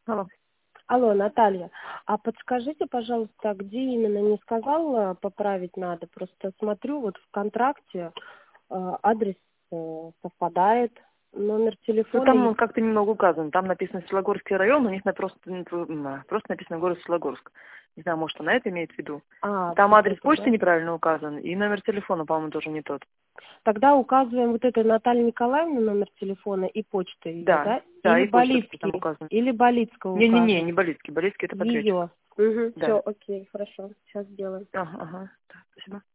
Алло. Алло, Наталья, а подскажите, пожалуйста, где именно, не сказала, поправить надо? Просто смотрю, вот в контракте адрес совпадает, номер Ну, телефона там и... он как-то немного указан. Там написано Светлогорский район, у них просто написано город Светлогорск. Не знаю, может, она это имеет в виду. А, Там вот адрес это, почты да? неправильно указан, и номер телефона, по-моему, тоже не тот. Тогда указываем вот это Наталья Николаевна номер телефона и почта ее, Да, да? да, Или и почта тоже там Болицкий, указана. или Болицкого Не-не-не, указывать? не Болицкий. Болицкий это подрядчик. Ее. Угу, Да. все, окей, хорошо, сейчас сделаем. Ага, ага. Да, спасибо.